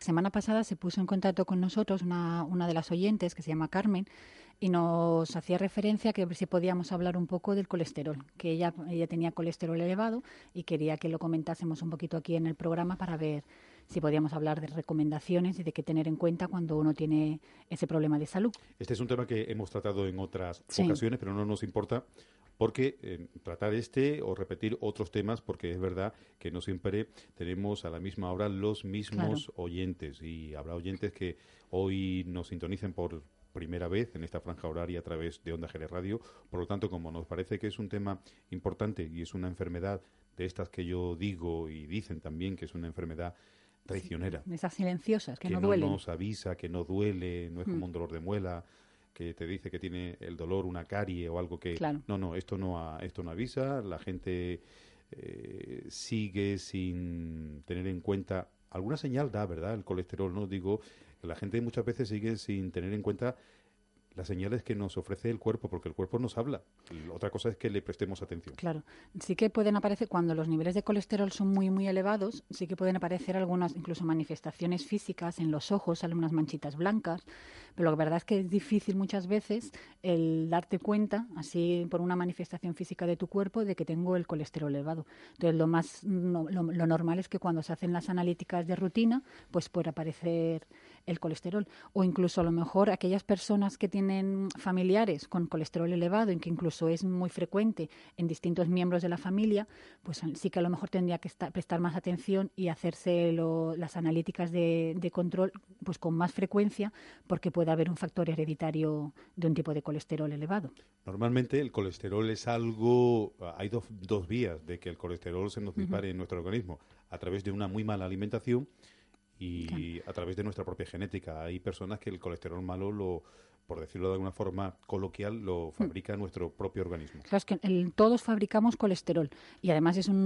semana pasada se puso en contacto con nosotros una de las oyentes que se llama Carmen y nos hacía referencia a que si podíamos hablar un poco del colesterol, que ella tenía colesterol elevado y quería que lo comentásemos un poquito aquí en el programa para ver si podíamos hablar de recomendaciones y de qué tener en cuenta cuando uno tiene ese problema de salud. Este es un tema que hemos tratado en otras Sí. ocasiones, pero no nos importa porque tratar este o repetir otros temas, porque es verdad que no siempre tenemos a la misma hora los mismos oyentes, y habrá oyentes que hoy nos sintonicen por primera vez en esta franja horaria a través de Onda Jerez Radio. Por lo tanto, como nos parece que es un tema importante y es una enfermedad de estas que yo digo y dicen también que es una enfermedad traicionera, Sí, esas silenciosas que no no duelen. nos avisa, que no duele, no es como un dolor de muela, que te dice que tiene el dolor una carie o algo que... Claro. No, esto no avisa, la gente sigue sin tener en cuenta... Alguna señal da, ¿verdad? El colesterol, ¿no? Digo, la gente muchas veces sigue sin tener en cuenta las señales que nos ofrece el cuerpo, porque el cuerpo nos habla. Y otra cosa es que le prestemos atención. Claro, sí que pueden aparecer, cuando los niveles de colesterol son muy, muy elevados, sí que pueden aparecer algunas, incluso manifestaciones físicas en los ojos, salen unas manchitas blancas, pero la verdad es que es difícil muchas veces el darte cuenta, así por una manifestación física de tu cuerpo, de que tengo el colesterol elevado. Entonces, lo normal es que cuando se hacen las analíticas de rutina, pues puede aparecer el colesterol. O incluso a lo mejor aquellas personas que tienen familiares con colesterol elevado, y que incluso es muy frecuente en distintos miembros de la familia, pues sí que a lo mejor tendría que prestar más atención y hacerse las analíticas de control pues con más frecuencia, porque puede haber un factor hereditario de un tipo de colesterol elevado. Normalmente el colesterol es algo... Hay dos vías de que el colesterol se nos dispare en nuestro organismo: a través de una muy mala alimentación y a través de nuestra propia genética. Hay personas que el colesterol malo, por decirlo de alguna forma coloquial, lo fabrica nuestro propio organismo. Claro, es que todos fabricamos colesterol y además es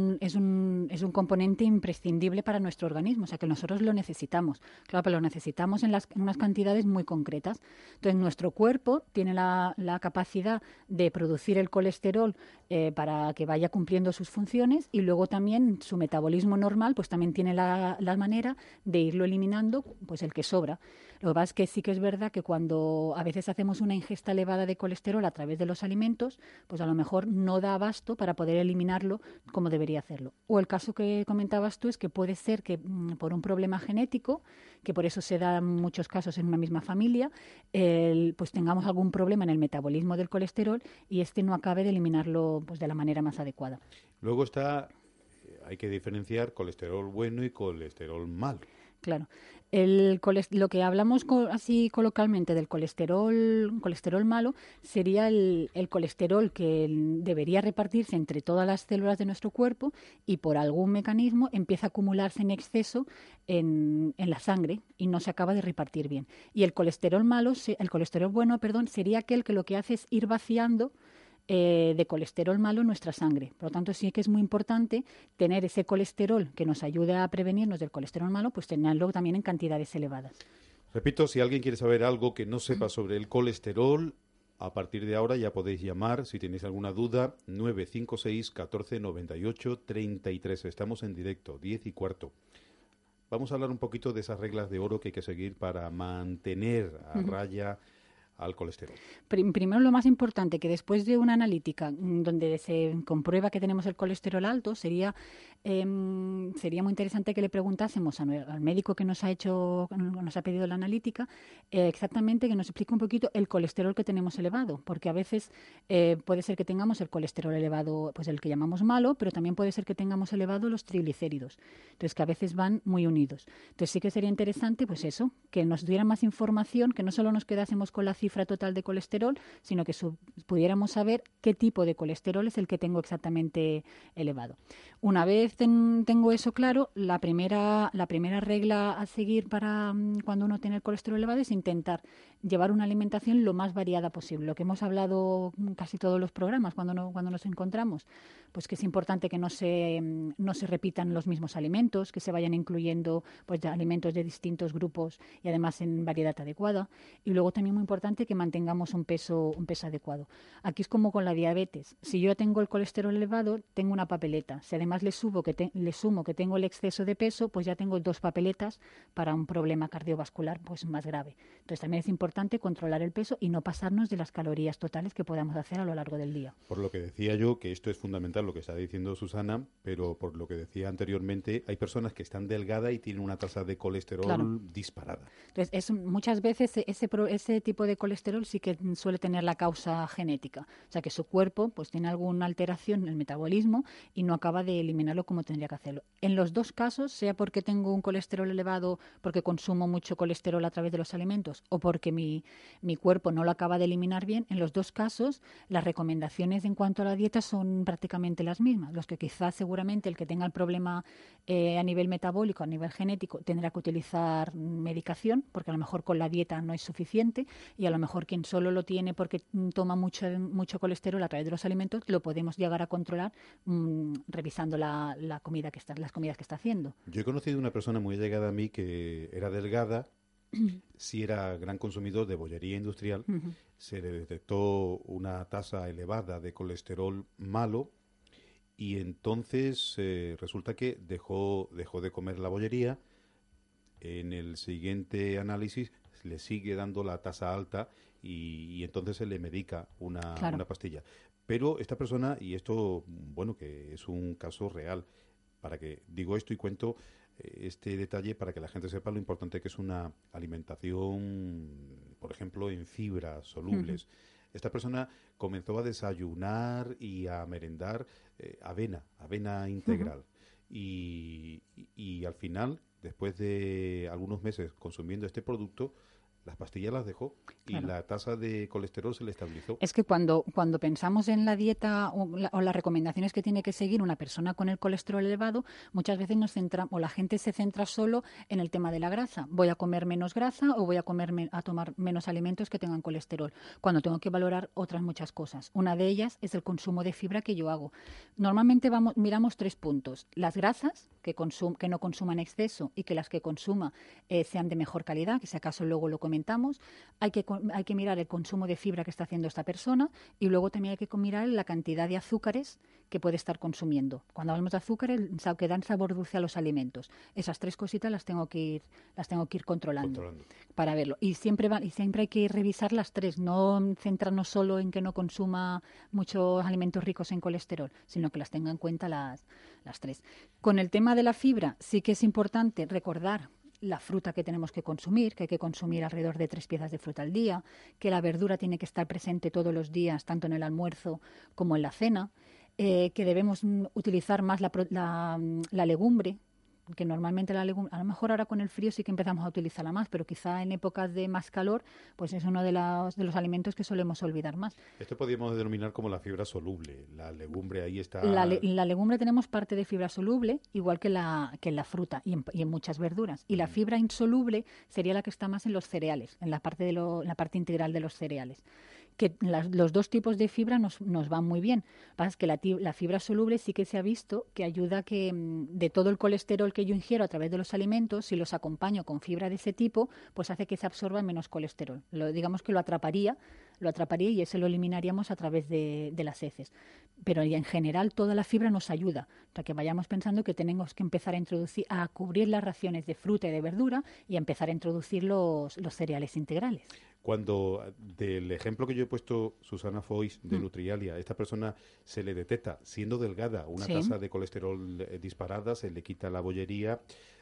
un componente imprescindible para nuestro organismo, o sea que nosotros lo necesitamos. Claro, pero lo necesitamos en unas cantidades muy concretas. Entonces, nuestro cuerpo tiene la capacidad de producir el colesterol para que vaya cumpliendo sus funciones, y luego también su metabolismo normal pues también tiene la manera de irlo eliminando, pues el que sobra. Lo que pasa es que sí que es verdad que cuando a veces hacemos una ingesta elevada de colesterol a través de los alimentos, pues a lo mejor no da abasto para poder eliminarlo como debería hacerlo. O el caso que comentabas tú es que puede ser que por un problema genético, que por eso se da en muchos casos en una misma familia, pues tengamos algún problema en el metabolismo del colesterol y este no acabe de eliminarlo pues de la manera más adecuada. Luego hay que diferenciar colesterol bueno y colesterol malo. Claro. Lo que hablamos así coloquialmente del colesterol malo sería el colesterol que debería repartirse entre todas las células de nuestro cuerpo y por algún mecanismo empieza a acumularse en exceso en la sangre y no se acaba de repartir bien. Y el colesterol bueno, sería aquel que lo que hace es ir vaciando de colesterol malo en nuestra sangre. Por lo tanto, sí que es muy importante tener ese colesterol que nos ayude a prevenirnos del colesterol malo, pues tenerlo también en cantidades elevadas. Repito, si alguien quiere saber algo que no sepa sobre el colesterol, a partir de ahora ya podéis llamar, si tenéis alguna duda, 956 14 98 33. Estamos en directo, 10:15. Vamos a hablar un poquito de esas reglas de oro que hay que seguir para mantener a raya al colesterol. Primero, lo más importante, que después de una analítica donde se comprueba que tenemos el colesterol alto, sería muy interesante que le preguntásemos al médico que nos ha pedido la analítica, exactamente que nos explique un poquito el colesterol que tenemos elevado, porque a veces puede ser que tengamos el colesterol elevado, pues el que llamamos malo, pero también puede ser que tengamos elevado los triglicéridos, entonces que a veces van muy unidos. Entonces sí que sería interesante, pues eso, que nos dieran más información, que no solo nos quedásemos con la cifra total de colesterol, sino que pudiéramos saber qué tipo de colesterol es el que tengo exactamente elevado. Una vez tengo eso claro, la primera regla a seguir para cuando uno tiene el colesterol elevado es intentar llevar una alimentación lo más variada posible. Lo que hemos hablado casi todos los programas cuando nos encontramos, pues que es importante que no se repitan los mismos alimentos, que se vayan incluyendo pues alimentos de distintos grupos y además en variedad adecuada. Y luego también muy importante importante que mantengamos un peso adecuado. Aquí es como con la diabetes. Si yo tengo el colesterol elevado, tengo una papeleta. Si además le sumo que tengo el exceso de peso, pues ya tengo 2 papeletas para un problema cardiovascular pues más grave. Entonces también es importante controlar el peso y no pasarnos de las calorías totales que podamos hacer a lo largo del día. Por lo que decía yo, que esto es fundamental lo que está diciendo Susana, pero por lo que decía anteriormente, hay personas que están delgadas y tienen una tasa de colesterol disparada. Entonces, muchas veces ese tipo de colesterol sí que suele tener la causa genética. O sea, que su cuerpo pues tiene alguna alteración en el metabolismo y no acaba de eliminarlo como tendría que hacerlo. En los dos casos, sea porque tengo un colesterol elevado, porque consumo mucho colesterol a través de los alimentos o porque mi cuerpo no lo acaba de eliminar bien, en los dos casos las recomendaciones en cuanto a la dieta son prácticamente las mismas. Los que quizás seguramente el que tenga el problema a nivel metabólico, a nivel genético, tendrá que utilizar medicación, porque a lo mejor con la dieta no es suficiente, y a lo mejor quien solo lo tiene porque toma mucho colesterol a través de los alimentos, lo podemos llegar a controlar revisando las comidas que está haciendo. Yo he conocido una persona muy allegada a mí que era delgada, sí era gran consumidor de bollería industrial, se le detectó una tasa elevada de colesterol malo y entonces resulta que dejó de comer la bollería. En el siguiente análisis le sigue dando la tasa alta y entonces se le medica una pastilla. Pero esta persona, y esto, bueno, que es un caso real, para que digo esto y cuento este detalle para que la gente sepa lo importante que es una alimentación, por ejemplo, en fibras solubles. Esta persona comenzó a desayunar y a merendar avena integral. Y al final, después de algunos meses consumiendo este producto, las pastillas las dejó y la tasa de colesterol se le estabilizó. Es que cuando pensamos en la dieta o las recomendaciones que tiene que seguir una persona con el colesterol elevado, muchas veces la gente se centra solo en el tema de la grasa. Voy a comer menos grasa o voy a tomar menos alimentos que tengan colesterol, cuando tengo que valorar otras muchas cosas. Una de ellas es el consumo de fibra que yo hago. Normalmente miramos 3 puntos. Las grasas, que no consuman exceso y que las que consuma sean de mejor calidad, que si acaso luego lo comentamos. Hay que mirar el consumo de fibra que está haciendo esta persona y luego también hay que mirar la cantidad de azúcares que puede estar consumiendo. Cuando hablamos de azúcares, que dan sabor dulce a los alimentos. Esas 3 cositas las tengo que ir controlando para verlo. Y siempre hay que revisar las 3, no centrarnos solo en que no consuma muchos alimentos ricos en colesterol, sino que las tenga en cuenta las 3. Con el tema de la fibra, sí que es importante recordar la fruta que tenemos que consumir, que hay que consumir alrededor de 3 piezas de fruta al día, que la verdura tiene que estar presente todos los días, tanto en el almuerzo como en la cena, que debemos utilizar más la legumbre, que normalmente la legumbre, a lo mejor ahora con el frío sí que empezamos a utilizarla más, pero quizá en épocas de más calor, pues es uno de los alimentos que solemos olvidar más. Esto podríamos denominar como la fibra soluble. La legumbre ahí está. La legumbre tenemos parte de fibra soluble, igual que en la fruta y en muchas verduras. Y la fibra insoluble sería la que está más en los cereales, en la parte integral de los cereales. Que los 2 tipos de fibra nos van muy bien. Lo que pasa es que la fibra soluble sí que se ha visto que ayuda a que de todo el colesterol que yo ingiero a través de los alimentos, si los acompaño con fibra de ese tipo, pues hace que se absorba menos colesterol. Digamos que lo atraparía y ese lo eliminaríamos a través de las heces. Pero en general toda la fibra nos ayuda. O sea, que vayamos pensando que tenemos que empezar a cubrir las raciones de fruta y de verdura y a empezar a introducir los cereales integrales. Cuando del ejemplo que yo he puesto, Susana Foix, de Nutrialia, esta persona se le detecta, siendo delgada, una tasa de colesterol disparada, se le quita la bollería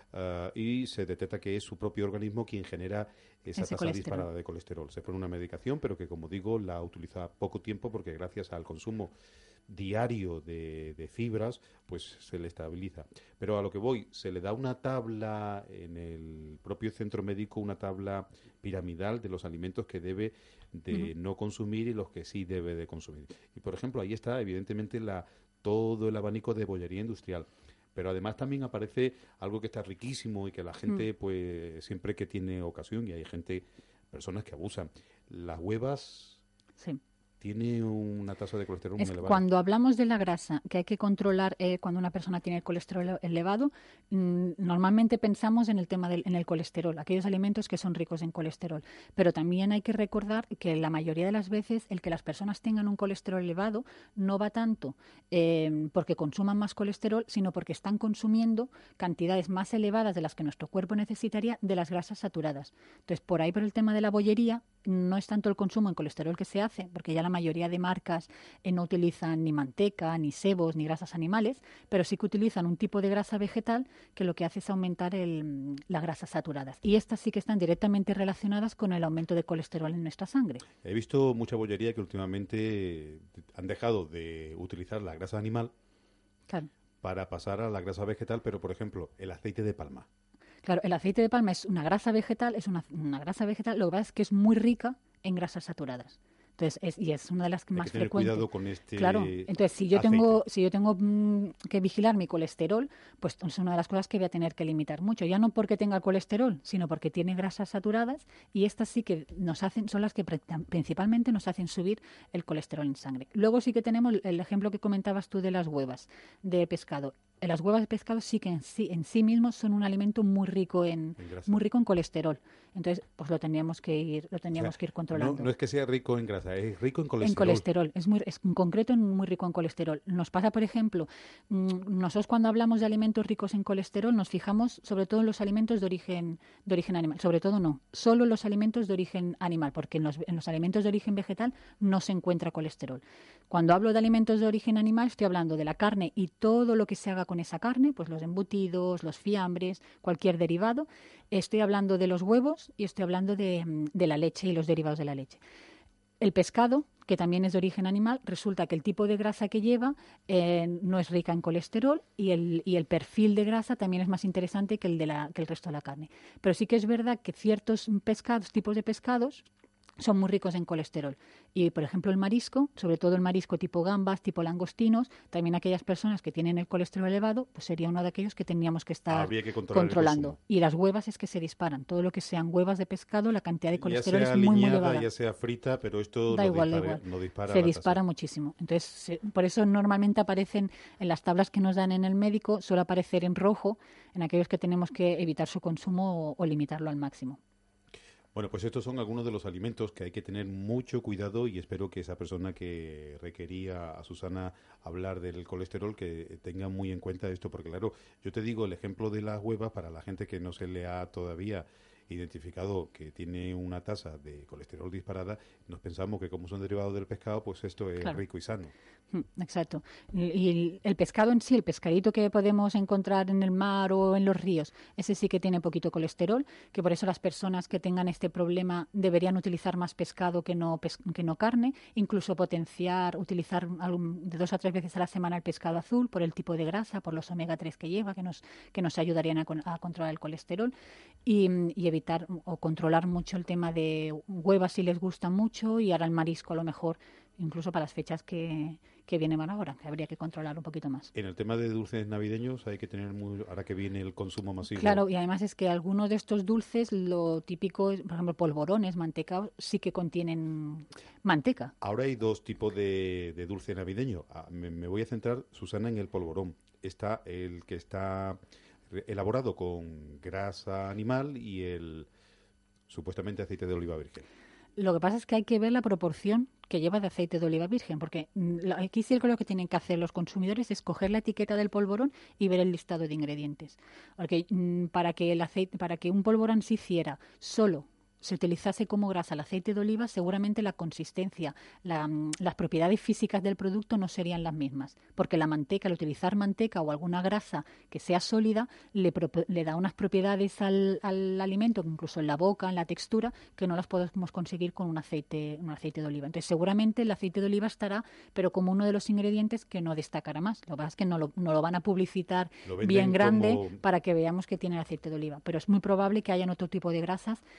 y se detecta que es su propio organismo quien genera esa tasa disparada de colesterol. Se pone una medicación, pero que, como digo, la utiliza poco tiempo porque gracias al consumo diario de fibras, pues se le estabiliza. Pero a lo que voy, se le da una tabla en el propio centro médico, una tabla piramidal de los alimentos que debe de no consumir y los que sí debe de consumir. Y, por ejemplo, ahí está, evidentemente, todo el abanico de bollería industrial. Pero además también aparece algo que está riquísimo y que la gente, pues, siempre que tiene ocasión, y hay personas que abusan, las huevas... Sí. tiene una tasa de colesterol muy elevada. Cuando hablamos de la grasa, que hay que controlar cuando una persona tiene el colesterol elevado, normalmente pensamos en el tema en el colesterol, aquellos alimentos que son ricos en colesterol. Pero también hay que recordar que la mayoría de las veces el que las personas tengan un colesterol elevado no va tanto porque consuman más colesterol, sino porque están consumiendo cantidades más elevadas de las que nuestro cuerpo necesitaría de las grasas saturadas. Entonces, por ahí, por el tema de la bollería, no es tanto el consumo en colesterol que se hace, porque ya la mayoría de marcas no utilizan ni manteca, ni sebos, ni grasas animales, pero sí que utilizan un tipo de grasa vegetal que lo que hace es aumentar las grasas saturadas. Y estas sí que están directamente relacionadas con el aumento de colesterol en nuestra sangre. He visto mucha bollería que últimamente han dejado de utilizar la grasa animal para pasar a la grasa vegetal, pero por ejemplo, el aceite de palma. Claro, el aceite de palma es una grasa vegetal, una grasa vegetal, lo que pasa es que es muy rica en grasas saturadas. Entonces, es una de las más tener frecuentes. Cuidado con este Claro, entonces si yo tengo que vigilar mi colesterol, pues es una de las cosas que voy a tener que limitar mucho. Ya no porque tenga colesterol, sino porque tiene grasas saturadas y estas sí que son las que principalmente nos hacen subir el colesterol en sangre. Luego sí que tenemos el ejemplo que comentabas tú de las huevas de pescado. Las huevas de pescado sí que en sí mismos son un alimento muy rico en colesterol. Entonces, pues lo teníamos que ir controlando. No es que sea rico en grasa, es rico en colesterol. En colesterol, en concreto muy rico en colesterol. Nos pasa, por ejemplo, nosotros cuando hablamos de alimentos ricos en colesterol nos fijamos sobre todo en los alimentos de origen animal. Sobre todo no, solo en los alimentos de origen animal, porque en los alimentos de origen vegetal no se encuentra colesterol. Cuando hablo de alimentos de origen animal estoy hablando de la carne y todo lo que se haga con esa carne, pues los embutidos, los fiambres, cualquier derivado. Estoy hablando de los huevos y estoy hablando de la leche y los derivados de la leche. El pescado, que también es de origen animal, resulta que el tipo de grasa que lleva no es rica en colesterol y el perfil de grasa también es más interesante que el resto de la carne. Pero sí que es verdad que ciertos tipos de pescados, son muy ricos en colesterol. Y, por ejemplo, el marisco, sobre todo el marisco tipo gambas, tipo langostinos, también aquellas personas que tienen el colesterol elevado, pues sería uno de aquellos que tendríamos que estar controlando. Y las huevas es que se disparan. Todo lo que sean huevas de pescado, la cantidad de colesterol es muy elevada. Ya sea frita, pero esto da igual. Se dispara muchísimo. Entonces, por eso normalmente aparecen en las tablas que nos dan en el médico, suele aparecer en rojo, en aquellos que tenemos que evitar su consumo o limitarlo al máximo. Bueno, pues estos son algunos de los alimentos que hay que tener mucho cuidado y espero que esa persona que requería a Susana hablar del colesterol que tenga muy en cuenta esto, porque claro, yo te digo el ejemplo de las huevas para la gente que no se le ha todavía identificado que tiene una tasa de colesterol disparada, nos pensamos que como son derivados del pescado, pues esto es rico y sano. Exacto. Y el pescado en sí, el pescadito que podemos encontrar en el mar o en los ríos, ese sí que tiene poquito colesterol, que por eso las personas que tengan este problema deberían utilizar más pescado que no carne, incluso utilizar de 2 a 3 veces a la semana el pescado azul por el tipo de grasa, por los omega 3 que lleva, que nos ayudarían a controlar el colesterol y evitar o controlar mucho el tema de huevas si les gusta mucho y ahora el marisco a lo mejor, incluso para las fechas que vienen ahora, que habría que controlar un poquito más. En el tema de dulces navideños hay que tener ahora que viene el consumo masivo. Claro, y además es que algunos de estos dulces, lo típico, por ejemplo, polvorones, mantecaos, sí que contienen manteca. Ahora hay 2 tipos de dulce navideño. Me voy a centrar, Susana, en el polvorón. Está el que está elaborado con grasa animal y el supuestamente aceite de oliva virgen. Lo que pasa es que hay que ver la proporción que lleva de aceite de oliva virgen, porque aquí sí lo que tienen que hacer los consumidores es coger la etiqueta del polvorón y ver el listado de ingredientes. Porque para que un polvorón se hiciera solo se utilizase como grasa el aceite de oliva, seguramente la consistencia, las propiedades físicas del producto no serían las mismas, porque la manteca, al utilizar manteca o alguna grasa que sea sólida, le da unas propiedades al alimento, incluso en la boca, en la textura, que no las podemos conseguir con un aceite de oliva. Entonces, seguramente el aceite de oliva estará, pero como uno de los ingredientes que no destacará más. Lo que pasa es que no lo van a publicitar bien grande para que veamos que tiene el aceite de oliva, pero es muy probable que hayan otro tipo de grasas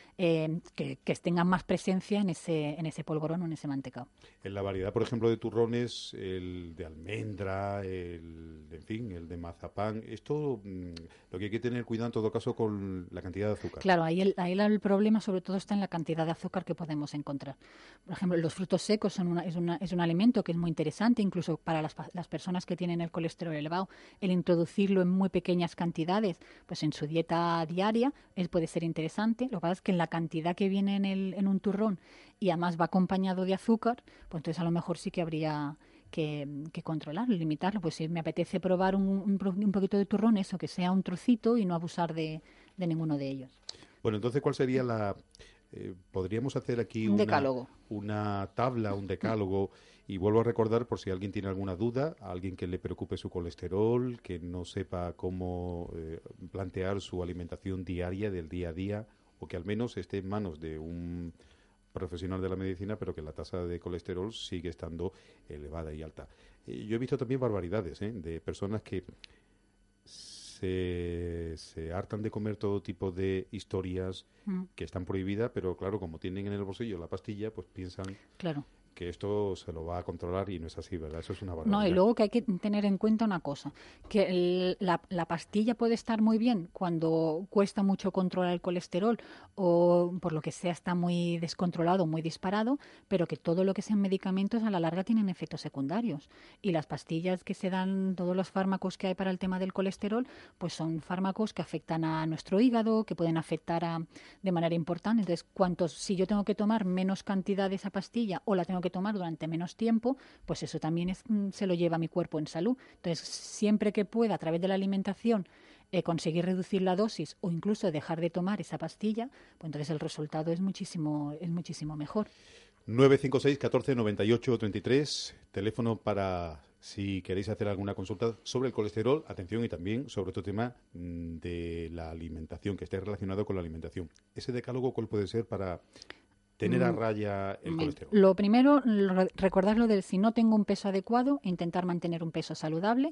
que tengan más presencia en ese polvorón o en ese mantecado. En la variedad, por ejemplo, de turrones, el de almendra, en fin, el de mazapán, esto lo que hay que tener cuidado en todo caso con la cantidad de azúcar. Claro, ahí el problema sobre todo está en la cantidad de azúcar que podemos encontrar. Por ejemplo, los frutos secos es un alimento que es muy interesante, incluso para las personas que tienen el colesterol elevado, el introducirlo en muy pequeñas cantidades, pues en su dieta diaria, puede ser interesante. Lo que pasa es que en la cantidad que viene en un turrón y además va acompañado de azúcar, pues entonces a lo mejor sí que habría que controlarlo, limitarlo. Pues si me apetece probar un poquito de turrón, eso, que sea un trocito y no abusar de ninguno de ellos. Bueno, entonces, ¿cuál sería podríamos hacer aquí una tabla, un decálogo, y vuelvo a recordar, por si alguien tiene alguna duda, a alguien que le preocupe su colesterol, que no sepa cómo plantear su alimentación diaria, del día a día, o que al menos esté en manos de un profesional de la medicina, pero que la tasa de colesterol sigue estando elevada y alta. Yo he visto también barbaridades de personas que se hartan de comer todo tipo de historias que están prohibidas, pero claro, como tienen en el bolsillo la pastilla, pues piensan que esto se lo va a controlar y no es así, ¿verdad? Eso es una barbaridad. No, y luego que hay que tener en cuenta una cosa, que la pastilla puede estar muy bien cuando cuesta mucho controlar el colesterol o por lo que sea está muy descontrolado, muy disparado, pero que todo lo que sean medicamentos a la larga tienen efectos secundarios. Y las pastillas que se dan, todos los fármacos que hay para el tema del colesterol, pues son fármacos que afectan a nuestro hígado, que pueden afectar de manera importante. Entonces, si yo tengo que tomar menos cantidad de esa pastilla o la tengo que tomar durante menos tiempo, pues eso también se lo lleva a mi cuerpo en salud. Entonces, siempre que pueda, a través de la alimentación, conseguir reducir la dosis o incluso dejar de tomar esa pastilla, pues entonces el resultado es muchísimo mejor. 956 14 98 33, teléfono para si queréis hacer alguna consulta sobre el colesterol, atención, y también sobre otro tema de la alimentación, que esté relacionado con la alimentación. Ese decálogo, ¿cuál puede ser para tener a raya el colesterol? Lo primero, recordar lo de si no tengo un peso adecuado, intentar mantener un peso saludable.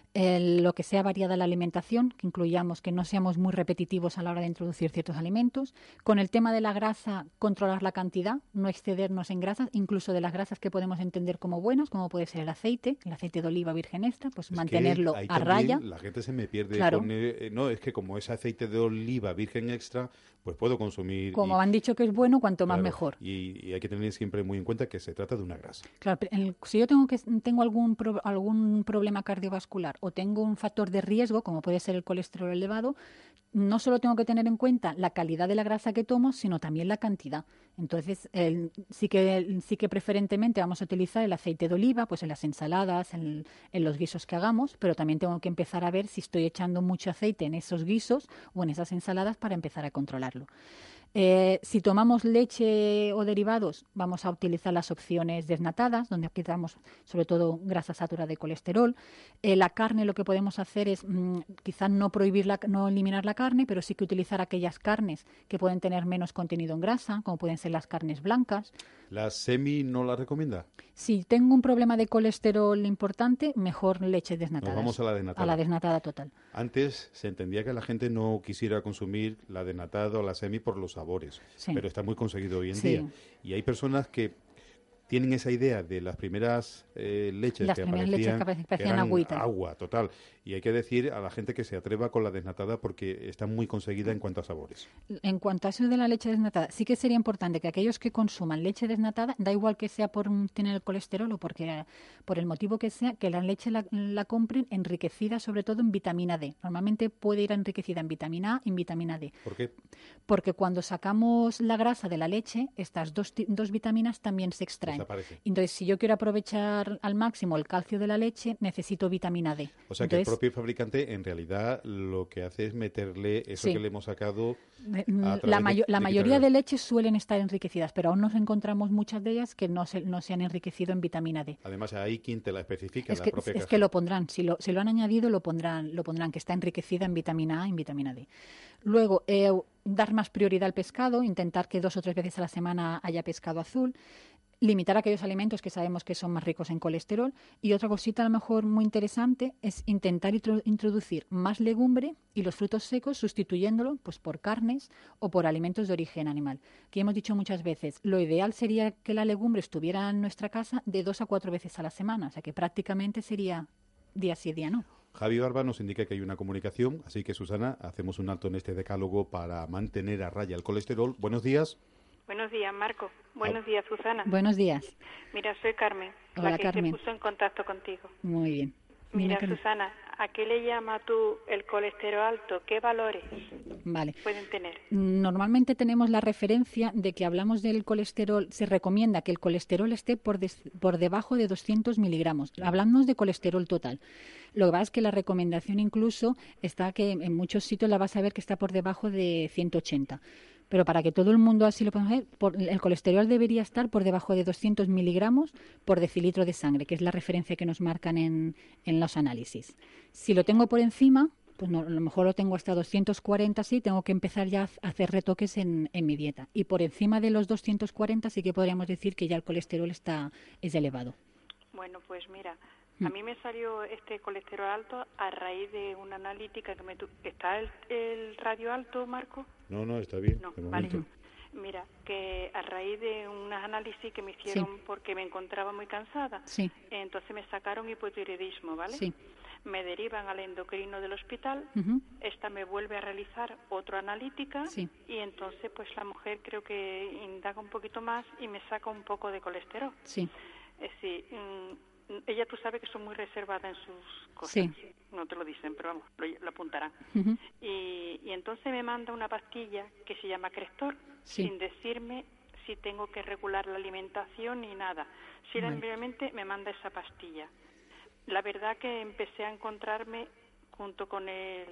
Lo que sea variada la alimentación, que incluyamos que no seamos muy repetitivos a la hora de introducir ciertos alimentos. Con el tema de la grasa, controlar la cantidad, no excedernos en grasas, incluso de las grasas que podemos entender como buenas, como puede ser el aceite de oliva virgen extra, pues mantenerlo a raya. La gente se me pierde claro. No, es que como es aceite de oliva virgen extra, pues puedo consumir. Como han dicho que es bueno, cuanto más mejor. Y hay que tener siempre muy en cuenta que se trata de una grasa. Claro, si yo tengo algún problema cardiovascular o tengo un factor de riesgo, como puede ser el colesterol elevado, no solo tengo que tener en cuenta la calidad de la grasa que tomo, sino también la cantidad. Entonces, sí que preferentemente vamos a utilizar el aceite de oliva, pues en las ensaladas, en los guisos que hagamos, pero también tengo que empezar a ver si estoy echando mucho aceite en esos guisos o en esas ensaladas para empezar a controlarlo. Si tomamos leche o derivados, vamos a utilizar las opciones desnatadas, donde quitamos sobre todo grasa saturada de colesterol. La carne, lo que podemos hacer es quizás no eliminar la carne, pero sí que utilizar aquellas carnes que pueden tener menos contenido en grasa, como pueden ser las carnes blancas. ¿La semi no la recomienda? Si tengo un problema de colesterol importante, mejor leche desnatada. Nos vamos a la desnatada. A la desnatada total. Antes se entendía que la gente no quisiera consumir la desnatada o la semi por los sabores, pero está muy conseguido hoy en día. Y hay personas que tienen esa idea de las primeras leches que parecían agüita. Agua, total. Y hay que decir a la gente que se atreva con la desnatada porque está muy conseguida en cuanto a sabores. En cuanto a eso de la leche desnatada, sí que sería importante que aquellos que consuman leche desnatada, da igual que sea por tener el colesterol o por el motivo que sea, que la leche la compren enriquecida sobre todo en vitamina D. Normalmente puede ir enriquecida en vitamina A y en vitamina D. ¿Por qué? Porque cuando sacamos la grasa de la leche, estas dos vitaminas también se extraen. Desaparece. Entonces, si yo quiero aprovechar al máximo el calcio de la leche, necesito vitamina D. O sea, que el propio fabricante en realidad lo que hace es meterle eso que le hemos sacado la mayoría de leches suelen estar enriquecidas, pero aún nos encontramos muchas de ellas que no se han enriquecido en vitamina D. Además, ahí quien te la especifica es que lo pondrán, si lo han añadido lo pondrán que está enriquecida en vitamina A y en vitamina D. Luego, dar más prioridad al pescado, intentar que 2 o 3 veces a la semana haya pescado azul. limitar aquellos alimentos que sabemos que son más ricos en colesterol. Y otra cosita a lo mejor muy interesante es intentar introducir más legumbre y los frutos secos sustituyéndolo pues por carnes o por alimentos de origen animal. Que hemos dicho muchas veces, lo ideal sería que la legumbre estuviera en nuestra casa de 2 a 4 veces a la semana, o sea que prácticamente sería día sí, día no. Javi Barba nos indica que hay una comunicación, así que Susana, hacemos un alto en este decálogo para mantener a raya el colesterol. Buenos días. Buenos días, Marco. Buenos días, Susana. Buenos días. Mira, soy Carmen, Hola, la que Carmen. se puso en contacto contigo. Muy bien. Mira, Susana, ¿a qué le llama tú el colesterol alto? ¿Qué valores pueden tener? Normalmente tenemos la referencia de que hablamos del colesterol, se recomienda que el colesterol esté por debajo de 200 miligramos. Hablamos de colesterol total. Lo que pasa es que la recomendación incluso está que en muchos sitios la vas a ver que está por debajo de 180. Pero para que todo el mundo así lo pueda ver, el colesterol debería estar por debajo de 200 miligramos por decilitro de sangre, que es la referencia que nos marcan en los análisis. Si lo tengo por encima, pues no, a lo mejor lo tengo hasta 240, sí, tengo que empezar ya a hacer retoques en mi dieta. Y por encima de los 240 sí que podríamos decir que ya el colesterol es elevado. Bueno, pues mira, a mí me salió este colesterol alto a raíz de una analítica que ¿Está el radio alto, Marco? No, está bien. No, vale. Mira, que a raíz de unos análisis que me hicieron porque me encontraba muy cansada, entonces me sacaron hipotiroidismo, ¿vale? Sí. Me derivan al endocrino del hospital, esta me vuelve a realizar otra analítica y entonces pues la mujer creo que indaga un poquito más y me saca un poco de colesterol. Sí. Es decir, ella tú sabes que son muy reservadas en sus cosas. Sí. No te lo dicen, pero vamos, lo apuntarán. Y entonces me manda una pastilla que se llama Crestor, sin decirme si tengo que regular la alimentación ni nada. Simplemente me manda esa pastilla. La verdad que empecé a encontrarme junto con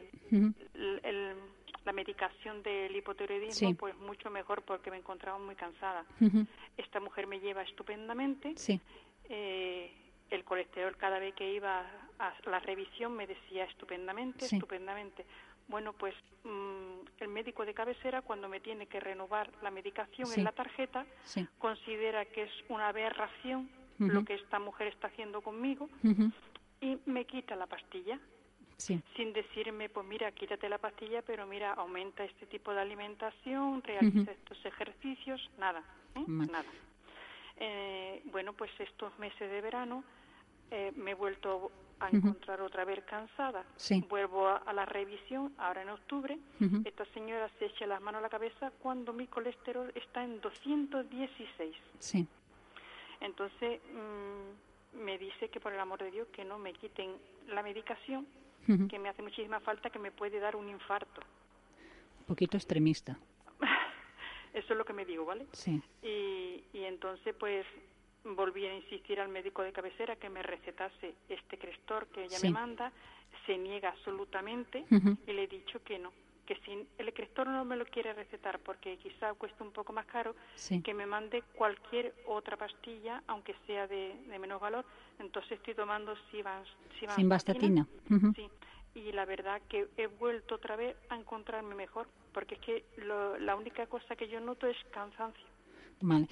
la medicación del hipotiroidismo, pues mucho mejor porque me encontraba muy cansada. Esta mujer me lleva estupendamente. El colesterol cada vez que iba a la revisión me decía estupendamente. Bueno, pues el médico de cabecera cuando me tiene que renovar la medicación en la tarjeta considera que es una aberración lo que esta mujer está haciendo conmigo y me quita la pastilla. Sin decirme, pues mira, quítate la pastilla, pero mira, aumenta este tipo de alimentación, realiza estos ejercicios, nada. Bueno, pues estos meses de verano me he vuelto a encontrar otra vez cansada. Vuelvo a la revisión, ahora en octubre. Esta señora se echa las manos a la cabeza cuando mi colesterol está en 216. Entonces me dice que por el amor de Dios que no me quiten la medicación, que me hace muchísima falta, que me puede dar un infarto. Un poquito extremista. Eso es lo que me digo, ¿vale? Y entonces pues volví a insistir al médico de cabecera que me recetase este Crestor que ella me manda. Se niega absolutamente y le he dicho que no, que si el Crestor no me lo quiere recetar porque quizá cuesta un poco más caro, que me mande cualquier otra pastilla, aunque sea de menos valor. Entonces estoy tomando simvastatina. Y la verdad que he vuelto otra vez a encontrarme mejor, porque es que la única cosa que yo noto es cansancio. Vale.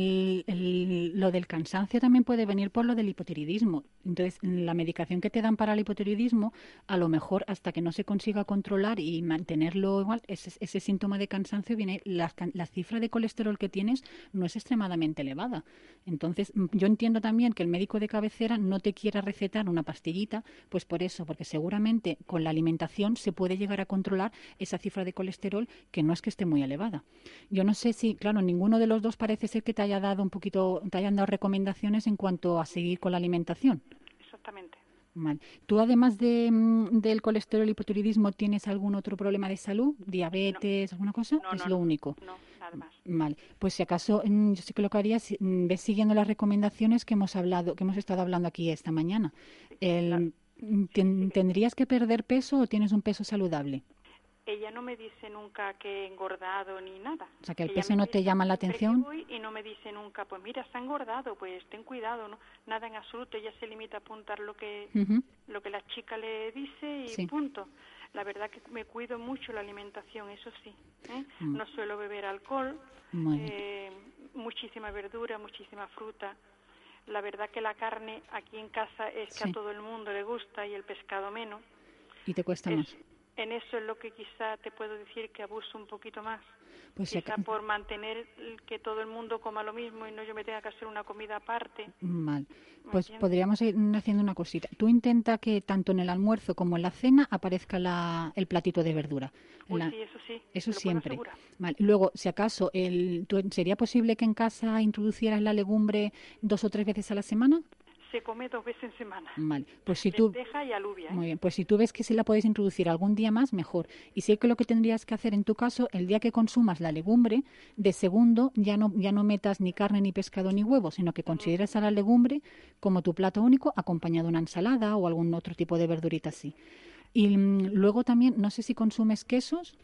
Lo del cansancio también puede venir por lo del hipotiroidismo. Entonces, la medicación que te dan para el hipotiroidismo, a lo mejor hasta que no se consiga controlar y mantenerlo igual, ese síntoma de cansancio viene, la cifra de colesterol que tienes no es extremadamente elevada. Entonces, yo entiendo también que el médico de cabecera no te quiera recetar una pastillita, pues por eso, porque seguramente con la alimentación se puede llegar a controlar esa cifra de colesterol que no es que esté muy elevada. Yo no sé si, claro, ninguno de los dos parece ser que te hayan dado recomendaciones en cuanto a seguir con la alimentación. Exactamente. Vale. ¿Tú además del colesterol y hipotiroidismo tienes algún otro problema de salud? ¿Diabetes, alguna cosa? ¿Es lo único? No, nada más. Vale. Pues si acaso, yo sé que lo que haría es ves siguiendo las recomendaciones que hemos estado hablando aquí esta mañana. ¿Tendrías que perder peso o tienes un peso saludable? Ella no me dice nunca que he engordado ni nada. O sea, que el peso no te llama la atención. Y no me dice nunca, pues mira, se ha engordado, pues ten cuidado, ¿no? Nada en absoluto. Ella se limita a apuntar lo que la chica le dice y punto. La verdad que me cuido mucho la alimentación, eso sí. No suelo beber alcohol. muchísima verdura, muchísima fruta. La verdad que la carne aquí en casa es que a todo el mundo le gusta y el pescado menos. ¿Y te cuesta más? En eso es lo que quizá te puedo decir que abuso un poquito más. Pues quizá por mantener que todo el mundo coma lo mismo y no yo me tenga que hacer una comida aparte. Mal. Pues podríamos ir haciendo una cosita. Tú intenta que tanto en el almuerzo como en la cena aparezca el platito de verdura. Sí. Eso siempre. Vale. Luego, si acaso, ¿sería posible que en casa introducieras la legumbre 2 o 3 veces a la semana? Se come 2 veces en semana. Vale, pues si lenteja y alubia. Muy bien, pues si tú ves que si la puedes introducir algún día más, mejor. Y sé que lo que tendrías que hacer en tu caso, el día que consumas la legumbre, de segundo ya no metas ni carne, ni pescado, ni huevo, sino que consideres a la legumbre como tu plato único, acompañado de una ensalada o algún otro tipo de verdurita así. Y luego también, no sé si consumes quesos.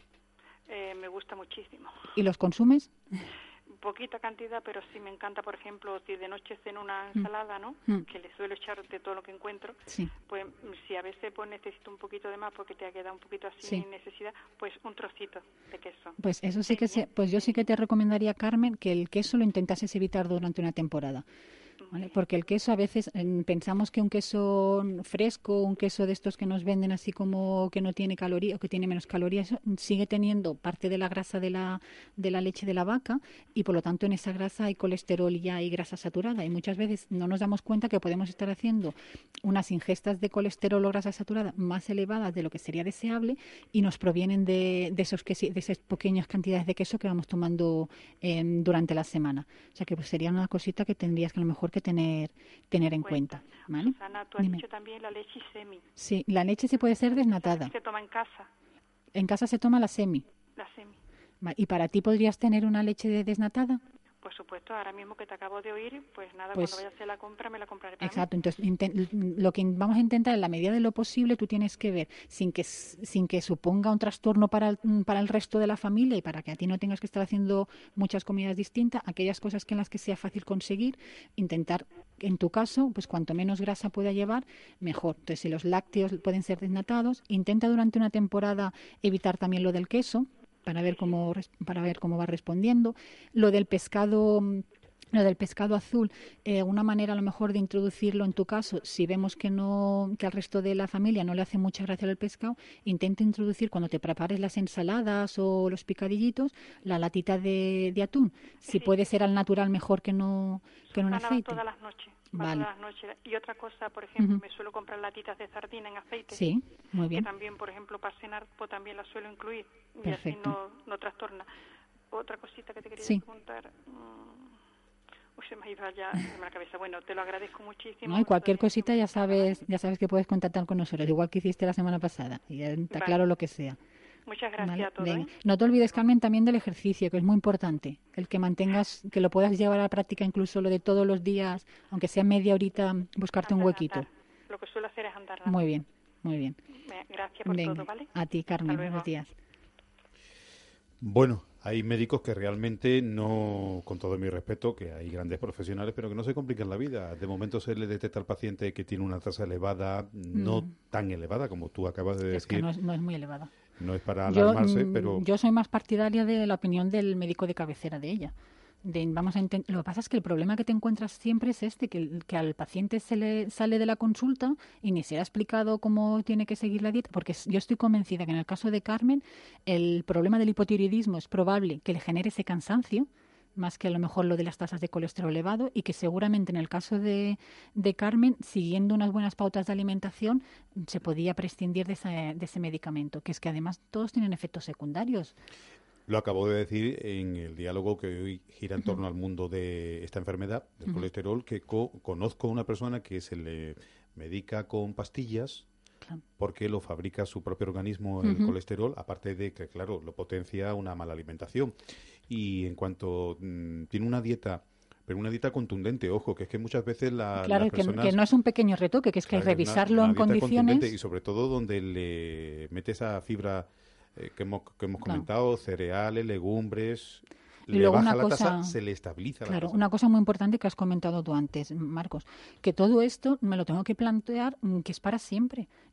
Me gusta muchísimo. ¿Y los consumes? Poquita cantidad, pero sí me encanta, por ejemplo, si de noche ceno una ensalada, ¿no? Que le suelo echar de todo lo que encuentro, pues si a veces pues necesito un poquito de más porque te ha quedado un poquito así sin necesidad, pues un trocito de queso. Pues eso sí que pues yo sí que te recomendaría, Carmen, que el queso lo intentases evitar durante una temporada. ¿Vale? Porque el queso a veces pensamos que un queso fresco, un queso de estos que nos venden así como que no tiene calorías o que tiene menos calorías, sigue teniendo parte de la grasa de la leche de la vaca y por lo tanto en esa grasa hay colesterol y hay grasa saturada y muchas veces no nos damos cuenta que podemos estar haciendo unas ingestas de colesterol o grasa saturada más elevadas de lo que sería deseable y nos provienen de esas pequeñas cantidades de queso que vamos tomando durante la semana. O sea que pues sería una cosita que tendrías que a lo mejor que tener en cuenta. ¿Vale? Susana, tú has dicho también la leche semi. Sí, la leche sí puede ser desnatada. Se toma en casa. En casa se toma la semi. La semi. ¿Y para ti podrías tener una leche desnatada? Por supuesto, ahora mismo que te acabo de oír, pues nada, cuando vaya a hacer la compra me la compraré para exacto, mí. Entonces lo que vamos a intentar en la medida de lo posible, tú tienes que ver, sin que suponga un trastorno para el resto de la familia y para que a ti no tengas que estar haciendo muchas comidas distintas, aquellas cosas en las que sea fácil conseguir, intentar, en tu caso, pues cuanto menos grasa pueda llevar, mejor. Entonces, si los lácteos pueden ser desnatados, intenta durante una temporada evitar también lo del queso, para ver cómo va respondiendo. Lo del pescado azul, una manera a lo mejor de introducirlo en tu caso, si vemos que al resto de la familia no le hace mucha gracia el pescado, intenta introducir cuando te prepares las ensaladas o los picadillitos, la latita de atún. Si puede ser al natural, mejor que no en aceite. Todas las noches. Vale. Todas las noches. Y otra cosa, por ejemplo, me suelo comprar latitas de sardina en aceite. Sí, muy bien. Que también, por ejemplo, para cenar, pues también las suelo incluir. Perfecto. Y así no trastorna. Otra cosita que te quería preguntar. Se me ha ido ya en la cabeza. Bueno, te lo agradezco muchísimo. No, y cualquier cosita ya sabes que puedes contactar con nosotros, igual que hiciste la semana pasada. Y está claro lo que sea. Muchas gracias a todos. No te olvides, Carmen, también del ejercicio, que es muy importante. El que mantengas, que lo puedas llevar a la práctica incluso lo de todos los días, aunque sea media horita, buscarte un huequito. Lo que suelo hacer es andar. Muy bien, muy bien. Gracias por todo, ¿vale? A ti, Carmen, buenos días. Bueno, hay médicos que realmente no, con todo mi respeto, que hay grandes profesionales, pero que no se complican la vida. De momento se le detecta al paciente que tiene una tasa elevada, no tan elevada como tú acabas de decir. Es que no es muy elevada. No es para alarmarse, pero... Yo soy más partidaria de la opinión del médico de cabecera de ella. Lo que pasa es que el problema que te encuentras siempre es que al paciente se le sale de la consulta y ni se le ha explicado cómo tiene que seguir la dieta, porque yo estoy convencida que en el caso de Carmen el problema del hipotiroidismo es probable que le genere ese cansancio, más que a lo mejor lo de las tasas de colesterol elevado, y que seguramente en el caso de Carmen, siguiendo unas buenas pautas de alimentación, se podía prescindir de ese medicamento, que es que además todos tienen efectos secundarios. Lo acabo de decir en el diálogo que hoy gira en torno al mundo de esta enfermedad, del colesterol, que conozco a una persona que se le medica con pastillas porque lo fabrica su propio organismo el colesterol, aparte de que, claro, lo potencia una mala alimentación. Y en cuanto tiene una dieta... Pero una dieta contundente, ojo, que es que muchas veces las personas... que no es un pequeño retoque, que es que hay que revisarlo en condiciones... Y sobre todo donde le mete esa fibra que hemos comentado, cereales, legumbres... Y luego baja una cosa, tasa, se le estabiliza la tasa. Una cosa muy importante que has comentado tú antes, Marcos, que todo esto me lo tengo que plantear que es para siempre.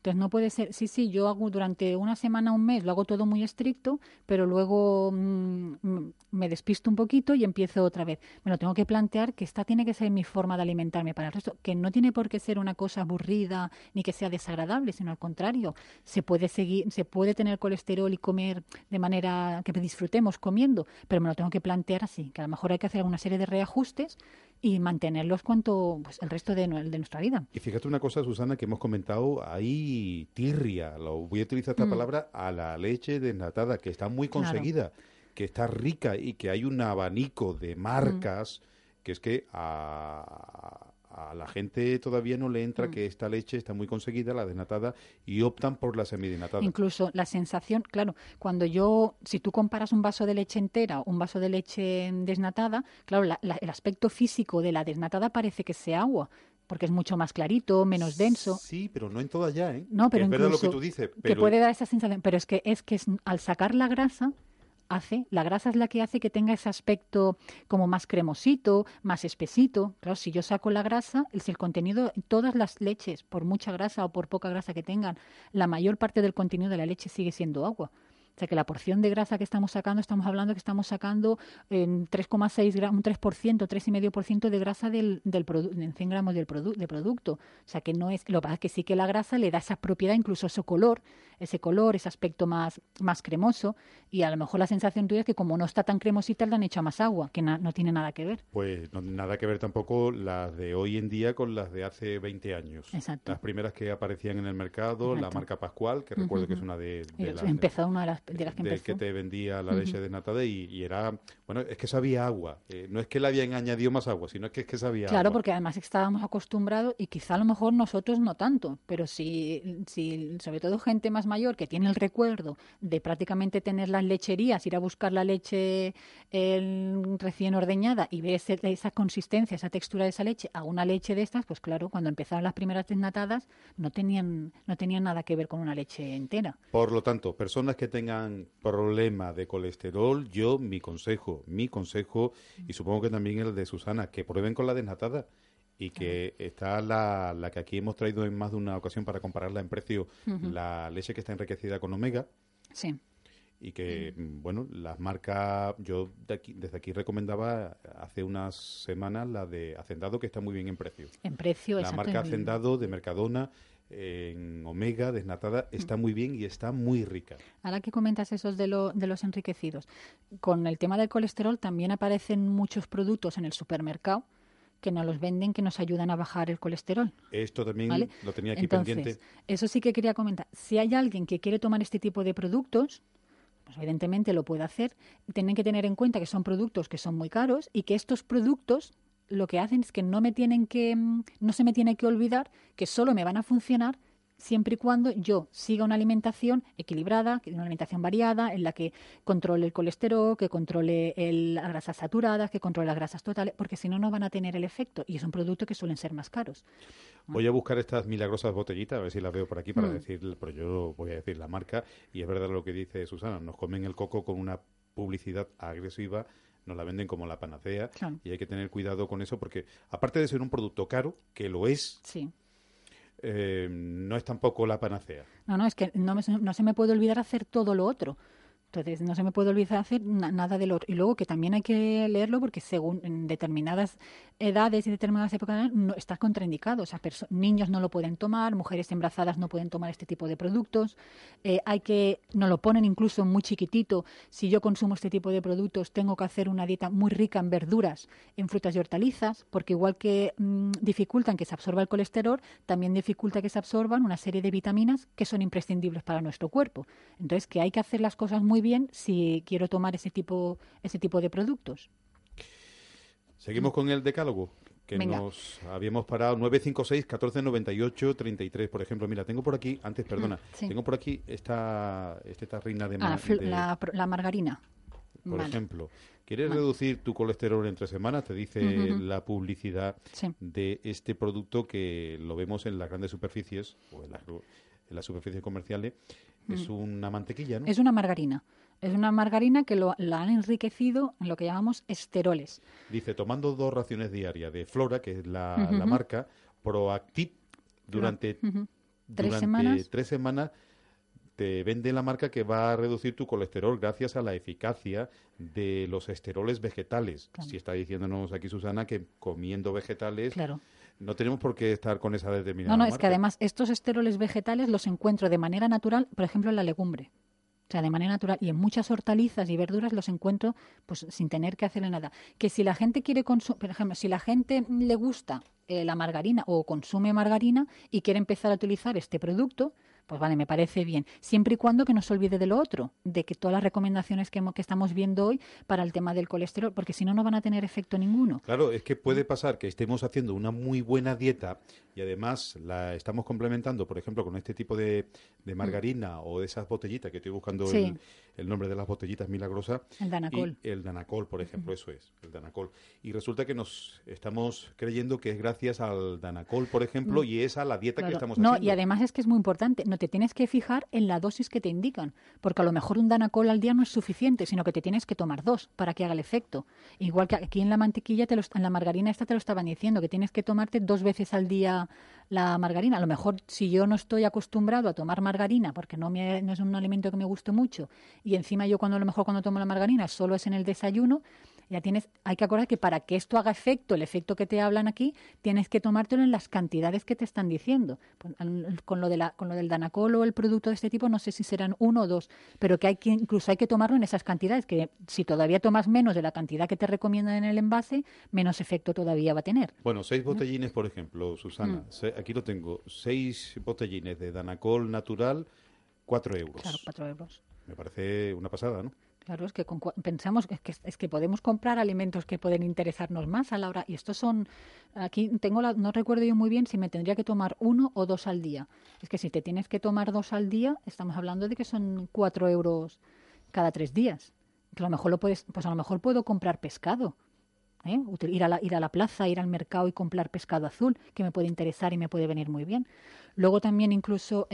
Entonces no puede ser, sí, yo hago durante una semana, un mes, lo hago todo muy estricto, pero luego me despisto un poquito y empiezo otra vez. Me lo tengo que plantear que esta tiene que ser mi forma de alimentarme para el resto, que no tiene por qué ser una cosa aburrida ni que sea desagradable, sino al contrario, se puede tener colesterol y comer de manera que disfrutemos comiendo, pero me lo tengo que plantear así, que a lo mejor hay que hacer una serie de reajustes y mantenerlos pues, el resto de nuestra vida. Y fíjate una cosa, Susana, que hemos comentado, hay tirria, voy a utilizar esta palabra, a la leche desnatada, que está muy conseguida, que está rica y que hay un abanico de marcas, que es que a la gente todavía no le entra que esta leche está muy conseguida, la desnatada, y optan por la semidesnatada. Incluso la sensación, claro, si tú comparas un vaso de leche entera, un vaso de leche desnatada, claro, el aspecto físico de la desnatada parece que sea agua, porque es mucho más clarito, menos denso. Sí, pero no en todas ya, ¿eh? No, pero es verdad lo que tú dices. Que puede dar esa sensación, pero es que al sacar la grasa, la grasa es la que hace que tenga ese aspecto como más cremosito, más espesito. Claro, si yo saco la grasa, si el contenido, todas las leches, por mucha grasa o por poca grasa que tengan, la mayor parte del contenido de la leche sigue siendo agua. O sea que la porción de grasa que estamos sacando en 3,6 gramos, un 3%, 3,5% de grasa en 100 gramos del producto. O sea que no es, lo que pasa es que sí que la grasa le da esa propiedad, incluso ese color, ese aspecto más cremoso, y a lo mejor la sensación tuya es que como no está tan cremosita le han hecho más agua, que no tiene nada que ver. Pues no, nada que ver tampoco las de hoy en día con las de hace 20 años. Exacto. Las primeras que aparecían en el mercado, la marca Pascual, que recuerdo que es una de las... Empezó una de las que empezó. Que te vendía la leche desnatada y era... Bueno, es que sabía agua. No es que le habían añadido más agua, sino que sabía agua. Claro, porque además estábamos acostumbrados, y quizá a lo mejor nosotros no tanto, pero si sobre todo gente más mayor que tiene el recuerdo de prácticamente tener las lecherías, ir a buscar la leche recién ordeñada y ver esa consistencia, esa textura de esa leche a una leche de estas, pues claro, cuando empezaron las primeras desnatadas no tenían nada que ver con una leche entera. Por lo tanto, personas que tengan problema de colesterol, mi consejo, y supongo que también el de Susana, que prueben con la desnatada. Y que está la que aquí hemos traído en más de una ocasión para compararla en precio, la leche que está enriquecida con omega. Sí. Y que, bueno, las marcas, yo desde aquí recomendaba hace unas semanas la de Hacendado, que está muy bien en precio. En precio, la marca Hacendado de Mercadona, en omega, desnatada, está muy bien y está muy rica. Ahora que comentas esos de los enriquecidos, con el tema del colesterol también aparecen muchos productos en el supermercado que nos los venden, que nos ayudan a bajar el colesterol. Esto también lo tenía aquí pendiente. Eso sí que quería comentar. Si hay alguien que quiere tomar este tipo de productos, pues evidentemente lo puede hacer. Tienen que tener en cuenta que son productos que son muy caros y que estos productos lo que hacen es que no se me tiene que olvidar que solo me van a funcionar siempre y cuando yo siga una alimentación equilibrada, una alimentación variada, en la que controle el colesterol, que controle las grasas saturadas, que controle las grasas totales, porque si no, no van a tener el efecto. Y es un producto que suelen ser más caros. Voy a buscar estas milagrosas botellitas, a ver si las veo por aquí para decir, pero yo voy a decir la marca. Y es verdad lo que dice Susana, nos comen el coco con una publicidad agresiva, nos la venden como la panacea, claro. Y hay que tener cuidado con eso porque, aparte de ser un producto caro, que lo es, sí. No es tampoco la panacea. No, es que no se me puede olvidar hacer todo lo otro. Entonces, no se me puede olvidar hacer nada del otro. Y luego que también hay que leerlo porque según en determinadas edades y determinadas épocas no está contraindicado. O sea, niños no lo pueden tomar, mujeres embarazadas no pueden tomar este tipo de productos. No lo ponen incluso muy chiquitito. Si yo consumo este tipo de productos, tengo que hacer una dieta muy rica en verduras, en frutas y hortalizas, porque igual que dificultan que se absorba el colesterol, también dificulta que se absorban una serie de vitaminas que son imprescindibles para nuestro cuerpo. Entonces, que hay que hacer las cosas muy bien si quiero tomar ese tipo de productos. Seguimos con el decálogo, que Venga. Nos habíamos parado 956 1498 33, por ejemplo. Mira, tengo por aquí, sí. tengo por aquí esta tarrina de... la margarina. Por ejemplo, ¿quieres reducir tu colesterol en 3 semanas? Te dice la publicidad de este producto que lo vemos en las grandes superficies o en las superficies comerciales. Es una mantequilla, ¿no? Es una margarina. Es una margarina que la han enriquecido en lo que llamamos esteroles. Dice, tomando 2 raciones diarias de Flora, que es la marca, Proactiv, durante durante 3 semanas te vende la marca que va a reducir tu colesterol gracias a la eficacia de los esteroles vegetales. Claro. Si está diciéndonos aquí Susana que comiendo vegetales... Claro. No tenemos por qué estar con esa determinada marca. Es que además estos esteroles vegetales los encuentro de manera natural, por ejemplo, en la legumbre. O sea, de manera natural. Y en muchas hortalizas y verduras los encuentro pues sin tener que hacerle nada. Que si la gente quiere consumir, por ejemplo, si la gente le gusta la margarina o consume margarina y quiere empezar a utilizar este producto, pues vale, me parece bien. Siempre y cuando que no se olvide de lo otro, de que todas las recomendaciones que estamos viendo hoy para el tema del colesterol, porque si no, no van a tener efecto ninguno. Claro, es que puede pasar que estemos haciendo una muy buena dieta y además la estamos complementando, por ejemplo, con este tipo de margarina o de esas botellitas, que estoy buscando el nombre de las botellitas milagrosas. El Danacol. El Danacol, por ejemplo, eso es, el Danacol. Y resulta que nos estamos creyendo que es gracias al Danacol, por ejemplo, y es a la dieta que estamos haciendo. No, y además es que es muy importante, no te tienes que fijar en la dosis que te indican, porque a lo mejor un Danacol al día no es suficiente, sino que te tienes que tomar 2 para que haga el efecto. Igual que aquí en la mantequilla, en la margarina esta te lo estaban diciendo, que tienes que tomarte 2 veces al día la margarina. A lo mejor si yo no estoy acostumbrado a tomar margarina, porque no es un alimento que me guste mucho, y encima yo a lo mejor cuando tomo la margarina solo es en el desayuno, hay que acordar que para que esto haga efecto, el efecto que te hablan aquí, tienes que tomártelo en las cantidades que te están diciendo. Con lo del Danacol o el producto de este tipo, no sé si serán 1 o 2, pero que incluso hay que tomarlo en esas cantidades, que si todavía tomas menos de la cantidad que te recomiendan en el envase, menos efecto todavía va a tener. Bueno, 6 botellines, por ejemplo, Susana, aquí lo tengo, 6 botellines de Danacol natural, 4 euros. Claro, 4 euros. Me parece una pasada, ¿no? Claro, es que pensamos que podemos comprar alimentos que pueden interesarnos más a la hora. Y estos son, aquí no recuerdo yo muy bien si me tendría que tomar 1 o 2 al día. Es que si te tienes que tomar 2 al día, estamos hablando de que son 4 euros cada 3 días. Que a lo mejor a lo mejor puedo comprar pescado. Ir a la plaza, ir al mercado y comprar pescado azul, que me puede interesar y me puede venir muy bien. Luego también incluso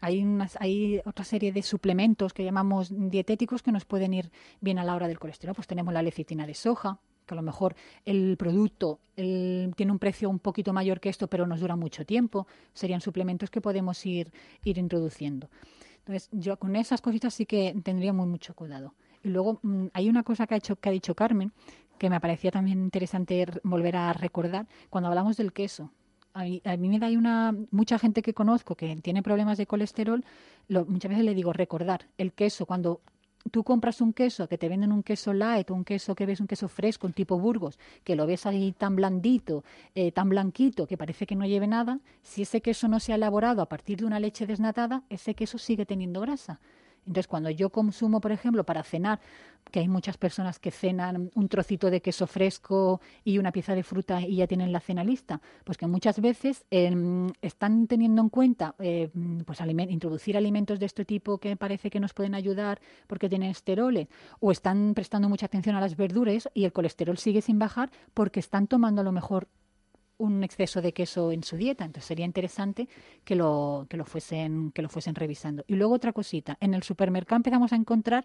hay otra serie de suplementos que llamamos dietéticos que nos pueden ir bien a la hora del colesterol. Pues tenemos la lecitina de soja, que a lo mejor el producto tiene un precio un poquito mayor que esto, pero nos dura mucho tiempo. Serían suplementos que podemos ir introduciendo. Entonces, yo con esas cositas sí que tendría mucho cuidado. Y luego hay una cosa que ha dicho Carmen, que me parecía también interesante volver a recordar, cuando hablamos del queso. A mí me da mucha gente que conozco que tiene problemas de colesterol, muchas veces le digo recordar el queso. Cuando tú compras un queso, que te venden un queso light o un queso que ves un queso fresco, un tipo Burgos, que lo ves ahí tan blandito, tan blanquito, que parece que no lleve nada, si ese queso no se ha elaborado a partir de una leche desnatada, ese queso sigue teniendo grasa. Entonces, cuando yo consumo, por ejemplo, para cenar, que hay muchas personas que cenan un trocito de queso fresco y una pieza de fruta y ya tienen la cena lista, pues que muchas veces están teniendo en cuenta introducir alimentos de este tipo que parece que nos pueden ayudar porque tienen esteroles, o están prestando mucha atención a las verduras y el colesterol sigue sin bajar porque están tomando a lo mejor un exceso de queso en su dieta. Entonces sería interesante que lo fuesen revisando. Y luego otra cosita, en el supermercado empezamos a encontrar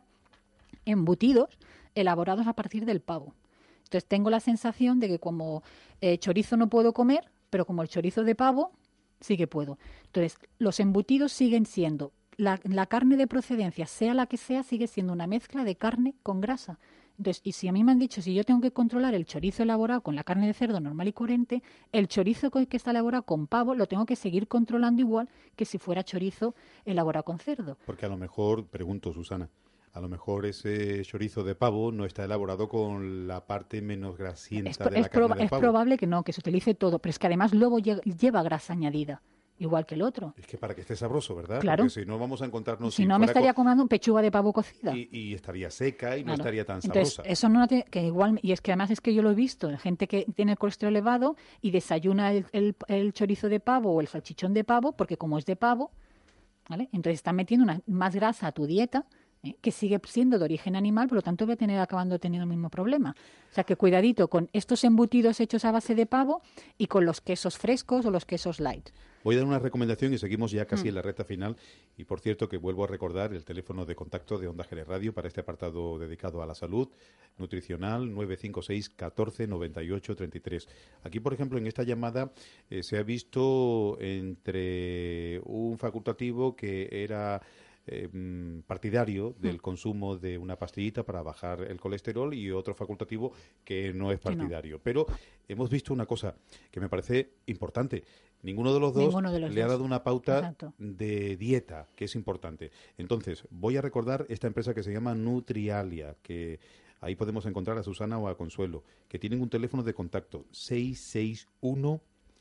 embutidos elaborados a partir del pavo. Entonces tengo la sensación de que como chorizo no puedo comer, pero como el chorizo de pavo sí que puedo. Entonces los embutidos siguen siendo, la carne de procedencia, sea la que sea, sigue siendo una mezcla de carne con grasa. Entonces, y si a mí me han dicho, si yo tengo que controlar el chorizo elaborado con la carne de cerdo normal y corriente, el chorizo que está elaborado con pavo lo tengo que seguir controlando igual que si fuera chorizo elaborado con cerdo. Porque a lo mejor, pregunto Susana, a lo mejor ese chorizo de pavo no está elaborado con la parte menos grasienta de la carne de pavo. Es probable que no, que se utilice todo, pero es que además luego lleva grasa añadida. Igual que el otro. Es que para que esté sabroso, ¿verdad? Claro. Porque si no vamos a encontrarnos... Si no me estaría comiendo pechuga de pavo cocida. Y estaría seca y no estaría tan Entonces, sabrosa. Eso no tiene, que igual, y es que además es que yo lo he visto, gente que tiene el colesterol elevado y desayuna el chorizo de pavo o el salchichón de pavo, porque como es de pavo, ¿vale? Entonces está metiendo más grasa a tu dieta, que sigue siendo de origen animal, por lo tanto voy a acabando teniendo el mismo problema. O sea que cuidadito con estos embutidos hechos a base de pavo y con los quesos frescos o los quesos light. Voy a dar una recomendación y seguimos ya casi en la recta final. Y por cierto, que vuelvo a recordar el teléfono de contacto de Onda Jerez Radio para este apartado dedicado a la salud nutricional, 956 14 98 33. Aquí, por ejemplo, en esta llamada se ha visto entre un facultativo que era partidario del consumo de una pastillita para bajar el colesterol y otro facultativo que no es partidario. Pero hemos visto una cosa que me parece importante. Ninguno de los dos le ha dado una pauta de dieta, que es importante. Entonces, voy a recordar esta empresa que se llama Nutrialia, que ahí podemos encontrar a Susana o a Consuelo, que tienen un teléfono de contacto 661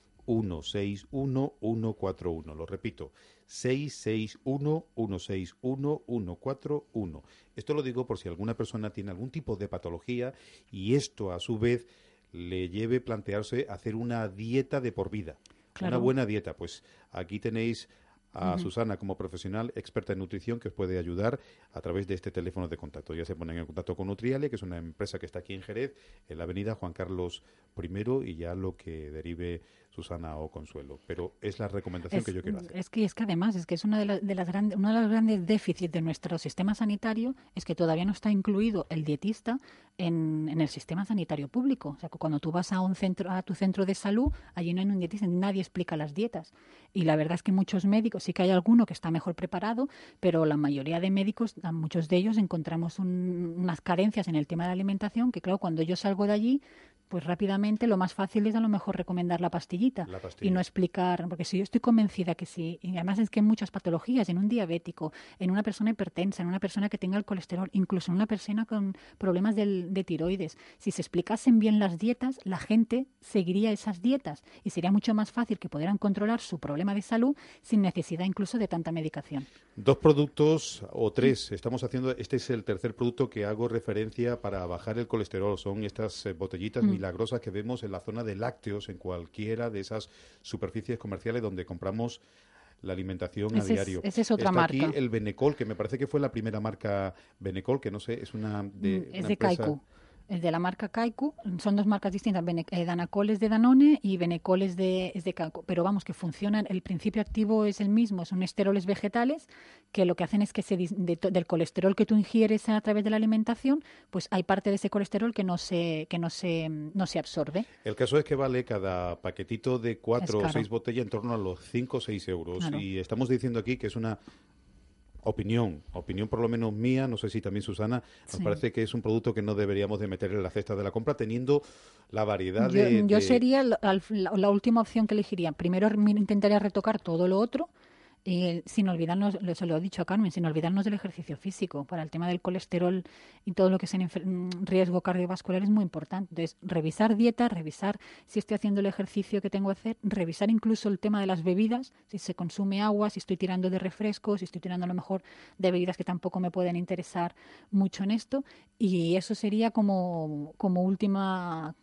161 141. Lo repito, 661 161 141. Esto lo digo por si alguna persona tiene algún tipo de patología y esto a su vez le lleve a plantearse hacer una dieta de por vida. Claro. Una buena dieta. Pues aquí tenéis a Susana como profesional experta en nutrición que os puede ayudar a través de este teléfono de contacto. Ya se ponen en contacto con Nutrialia, que es una empresa que está aquí en Jerez, en la avenida Juan Carlos I, y ya lo que derive Susana o Consuelo. Pero es la recomendación que yo quiero hacer. Es que además es uno de los grandes déficits de nuestro sistema sanitario, es que todavía no está incluido el dietista en el sistema sanitario público. O sea, que cuando tú vas a tu centro de salud, allí no hay un dietista, nadie explica las dietas. Y la verdad es que muchos médicos, sí que hay alguno que está mejor preparado, pero la mayoría de médicos, muchos de ellos, encontramos unas carencias en el tema de la alimentación, que claro, cuando yo salgo de allí, pues rápidamente lo más fácil es a lo mejor recomendar la pastillita y no explicar, porque si yo estoy convencida que sí, y además es que en muchas patologías, en un diabético, en una persona hipertensa, en una persona que tenga el colesterol, incluso en una persona con problemas de tiroides, si se explicasen bien las dietas, la gente seguiría esas dietas y sería mucho más fácil que pudieran controlar su problema de salud sin necesidad incluso de tanta medicación. 2 productos o 3, estamos haciendo, este es el tercer producto que hago referencia para bajar el colesterol, son estas botellitas milagrosas que vemos en la zona de lácteos, en cualquiera de esas superficies comerciales donde compramos la alimentación a diario. Esa es otra marca. Está aquí el Benecol, que me parece que fue la primera marca Benecol, que no sé, es una de es una de empresa... Kaiku. El de la marca Kaiku, son 2 marcas distintas, Danacol es de Danone y Benecol es de Kaiku, pero vamos, que funcionan, el principio activo es el mismo, son esteroles vegetales que lo que hacen es que del colesterol que tú ingieres a través de la alimentación, pues hay parte de ese colesterol que no se absorbe. El caso es que vale cada paquetito de 4 o 6 botellas en torno a los 5 o 6 euros. Claro. Y estamos diciendo aquí que es una opinión por lo menos mía, no sé si también Susana, nos parece que es un producto que no deberíamos de meter en la cesta de la compra teniendo la variedad Yo sería la última opción que elegiría. Primero intentaría retocar todo lo otro, sin olvidarnos, se lo he dicho a Carmen, sin olvidarnos del ejercicio físico. Para el tema del colesterol y todo lo que es en riesgo cardiovascular es muy importante. Entonces, revisar dieta, revisar si estoy haciendo el ejercicio que tengo que hacer, revisar incluso el tema de las bebidas, si se consume agua, si estoy tirando de refrescos, si estoy tirando a lo mejor de bebidas que tampoco me pueden interesar mucho en esto. Y eso sería como última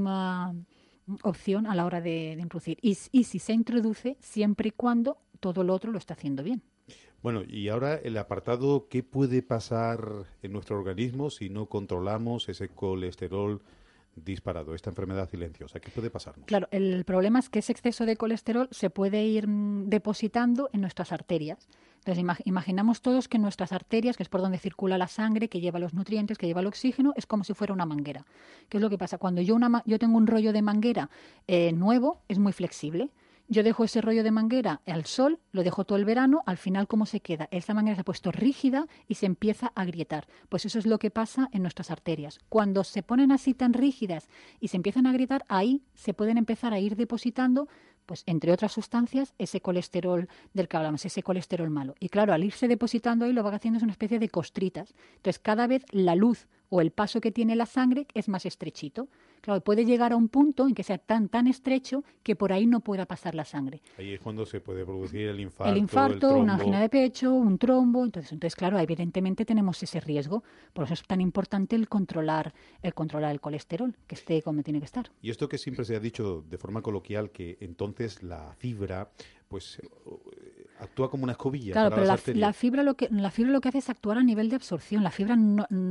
opción a la hora de introducir. Y si se introduce, siempre y cuando todo lo otro lo está haciendo bien. Bueno, y ahora el apartado, ¿qué puede pasar en nuestro organismo si no controlamos ese colesterol disparado, esta enfermedad silenciosa? ¿Qué puede pasarnos? Claro, el problema es que ese exceso de colesterol se puede ir depositando en nuestras arterias. Entonces, imaginamos todos que nuestras arterias, que es por donde circula la sangre, que lleva los nutrientes, que lleva el oxígeno, es como si fuera una manguera. ¿Qué es lo que pasa? Cuando yo tengo un rollo de manguera nuevo, es muy flexible. Yo dejo ese rollo de manguera al sol, lo dejo todo el verano, al final, ¿cómo se queda? Esa manguera se ha puesto rígida y se empieza a agrietar. Pues eso es lo que pasa en nuestras arterias. Cuando se ponen así tan rígidas y se empiezan a agrietar, ahí se pueden empezar a ir depositando, pues entre otras sustancias, ese colesterol del que hablamos, ese colesterol malo. Y claro, al irse depositando ahí, lo que va haciendo es una especie de costritas. Entonces, cada vez la luz o el paso que tiene la sangre es más estrechito. Claro, puede llegar a un punto en que sea tan estrecho que por ahí no pueda pasar la sangre. Ahí es cuando se puede producir el infarto, el trombo, una angina de pecho, un trombo. Entonces, claro, evidentemente tenemos ese riesgo. Por eso es tan importante el controlar el colesterol, que esté como tiene que estar. Y esto que siempre se ha dicho de forma coloquial, que entonces la fibra, pues Actúa como una escobilla. Claro, para pero la fibra lo que hace es actuar a nivel de absorción. La fibra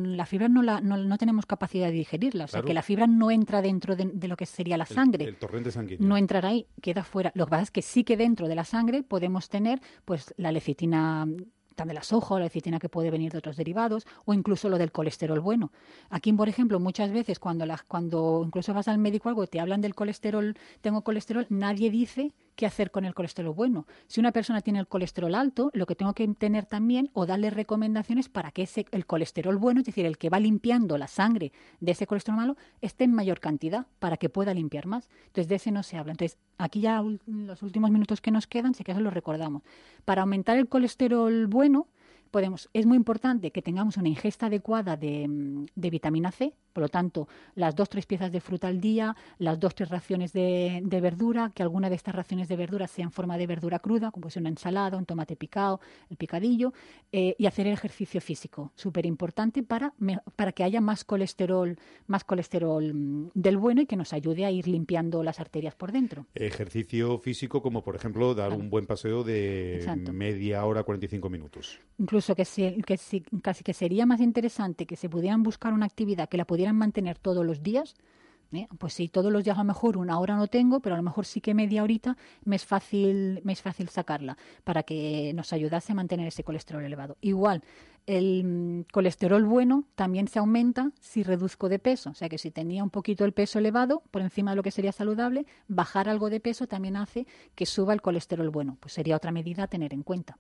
no tenemos capacidad de digerirla. O sea, que la fibra no entra dentro de lo que sería la sangre. El torrente sanguíneo. No entrará ahí, queda fuera. Lo que pasa es que sí que dentro de la sangre podemos tener pues la lecitina de la soja, la lecitina que puede venir de otros derivados, o incluso lo del colesterol bueno. Aquí, por ejemplo, muchas veces cuando incluso vas al médico o algo, te hablan del colesterol, tengo colesterol, nadie dice qué hacer con el colesterol bueno. Si una persona tiene el colesterol alto, lo que tengo que tener también o darle recomendaciones para que el colesterol bueno, es decir, el que va limpiando la sangre de ese colesterol malo, esté en mayor cantidad para que pueda limpiar más. Entonces, de ese no se habla. Entonces, aquí ya los últimos minutos que nos quedan, si acaso los recordamos. Para aumentar el colesterol bueno, es muy importante que tengamos una ingesta adecuada de vitamina C, por lo tanto, las 2-3 piezas de fruta al día, las 2-3 raciones de verdura, que alguna de estas raciones de verdura sea en forma de verdura cruda, como puede ser una ensalada, un tomate picado, el picadillo, y hacer el ejercicio físico, súper importante para que haya más colesterol del bueno y que nos ayude a ir limpiando las arterias por dentro. Ejercicio físico como, por ejemplo, dar un buen paseo de media hora, 45 minutos. Incluso casi que sería más interesante que se pudieran buscar una actividad que la pudieran mantener todos los días. Pues sí, todos los días a lo mejor una hora no tengo, pero a lo mejor sí que media horita me es fácil sacarla para que nos ayudase a mantener ese colesterol elevado. Igual, el colesterol bueno también se aumenta si reduzco de peso. O sea que si tenía un poquito el peso elevado, por encima de lo que sería saludable, bajar algo de peso también hace que suba el colesterol bueno. Pues sería otra medida a tener en cuenta.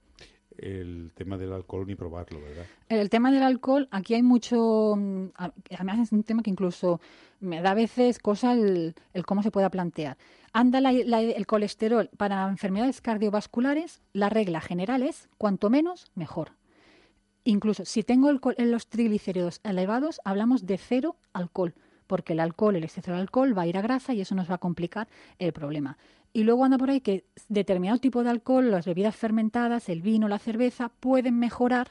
El tema del alcohol ni probarlo, ¿verdad? El tema del alcohol, aquí hay mucho... Además es un tema que incluso me da a veces cosa el cómo se pueda plantear. Anda el colesterol para enfermedades cardiovasculares, la regla general es cuanto menos, mejor. Incluso si tengo los triglicéridos elevados, hablamos de 0 alcohol, porque el exceso de alcohol va a ir a grasa y eso nos va a complicar el problema. Y luego anda por ahí que determinado tipo de alcohol, las bebidas fermentadas, el vino, la cerveza, pueden mejorar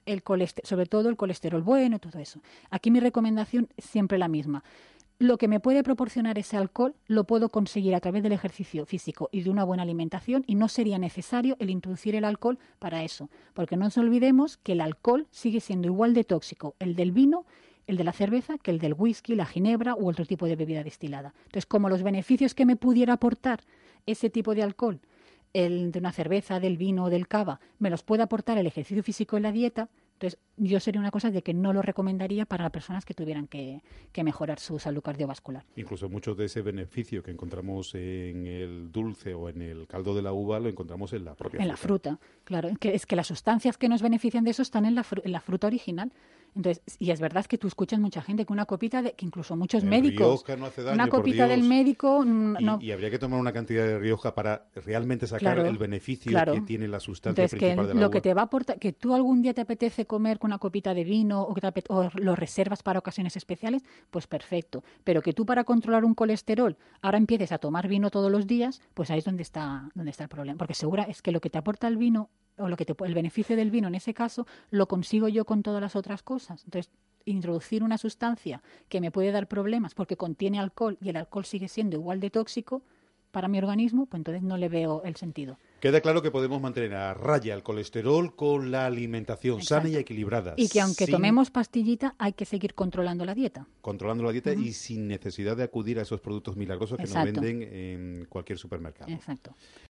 sobre todo el colesterol bueno y todo eso. Aquí mi recomendación es siempre la misma. Lo que me puede proporcionar ese alcohol lo puedo conseguir a través del ejercicio físico y de una buena alimentación y no sería necesario el introducir el alcohol para eso. Porque no nos olvidemos que el alcohol sigue siendo igual de tóxico, el del vino, el de la cerveza, que el del whisky, la ginebra u otro tipo de bebida destilada. Entonces, como los beneficios que me pudiera aportar ese tipo de alcohol, el de una cerveza, del vino o del cava, me los puede aportar el ejercicio físico y la dieta, entonces yo sería una cosa de que no lo recomendaría para personas que tuvieran que mejorar su salud cardiovascular. Incluso mucho de ese beneficio que encontramos en el dulce o en el caldo de la uva lo encontramos en la propia fruta. En la fruta, claro. Es que las sustancias que nos benefician de eso están en la fruta original. Entonces, y es verdad que tú escuchas mucha gente que una copita que incluso muchos médicos, Rioja no hace daño, una copita del médico y habría que tomar una cantidad de Rioja para realmente sacar el beneficio que tiene la sustancia Entonces, principal de la uva. Lo que te va a aportar, que tú algún día te apetece comer con una copita de vino o lo reservas para ocasiones especiales, pues perfecto. Pero que tú para controlar un colesterol ahora empieces a tomar vino todos los días, pues ahí es donde está el problema. Porque segura es que lo que te aporta el vino o el beneficio del vino en ese caso lo consigo yo con todas las otras cosas. Entonces, introducir una sustancia que me puede dar problemas porque contiene alcohol y el alcohol sigue siendo igual de tóxico para mi organismo, pues entonces no le veo el sentido. Queda claro que podemos mantener a raya el colesterol con la alimentación sana y equilibrada. Y que aunque tomemos pastillita, hay que seguir controlando la dieta. Controlando la dieta y sin necesidad de acudir a esos productos milagrosos que nos venden en cualquier supermercado. Exacto.